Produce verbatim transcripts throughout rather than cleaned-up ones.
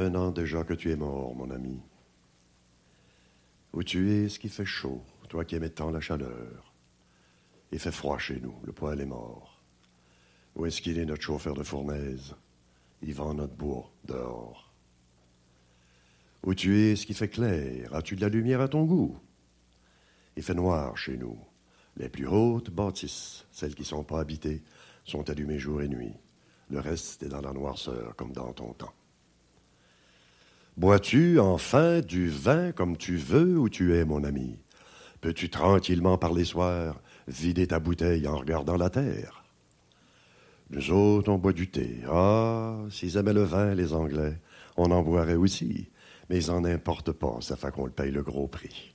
Un an déjà que tu es mort, mon ami. Où tu es, ce qui fait chaud, toi qui aimais tant la chaleur. Il fait froid chez nous, le poêle est mort. Où est-ce qu'il est, notre chauffeur de fournaise? Il vend notre bois dehors. Où tu es, ce qui fait clair, as-tu de la lumière à ton goût? Il fait noir chez nous. Les plus hautes bâtisses, celles qui ne sont pas habitées, sont allumées jour et nuit. Le reste est dans la noirceur, comme dans ton temps. Bois-tu, enfin, du vin comme tu veux où tu es, mon ami? Peux-tu tranquillement par les soirs vider ta bouteille en regardant la terre? Nous autres, on boit du thé. Ah, s'ils aimaient le vin, les Anglais, on en boirait aussi. Mais ils n'en importent pas, ça fait qu'on le paye le gros prix.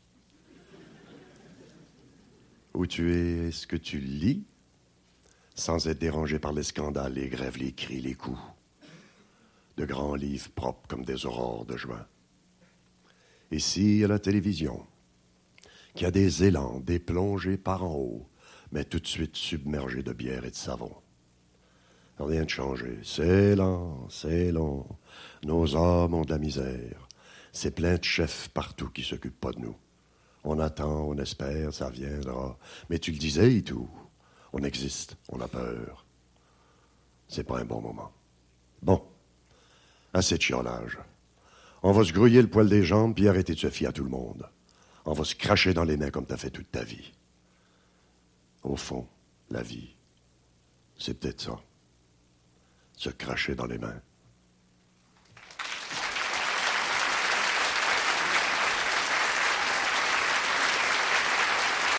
Où tu es, est-ce que tu lis? Sans être dérangé par les scandales, les grèves, les cris, les coups. De grands livres propres comme des aurores de juin. Ici, il y a la télévision, qui a des élans, des plongées par en haut, mais tout de suite submergées de bière et de savon. Rien de changé. C'est lent, c'est long. Nos âmes ont de la misère. C'est plein de chefs partout qui ne s'occupent pas de nous. On attend, on espère, ça viendra. Mais tu le disais et tout. On existe, on a peur. C'est pas un bon moment. Bon. Assez de chiolage. On va se grouiller le poil des jambes puis arrêter de se fier à tout le monde. On va se cracher dans les mains comme t'as fait toute ta vie. Au fond, la vie, c'est peut-être ça. Se cracher dans les mains.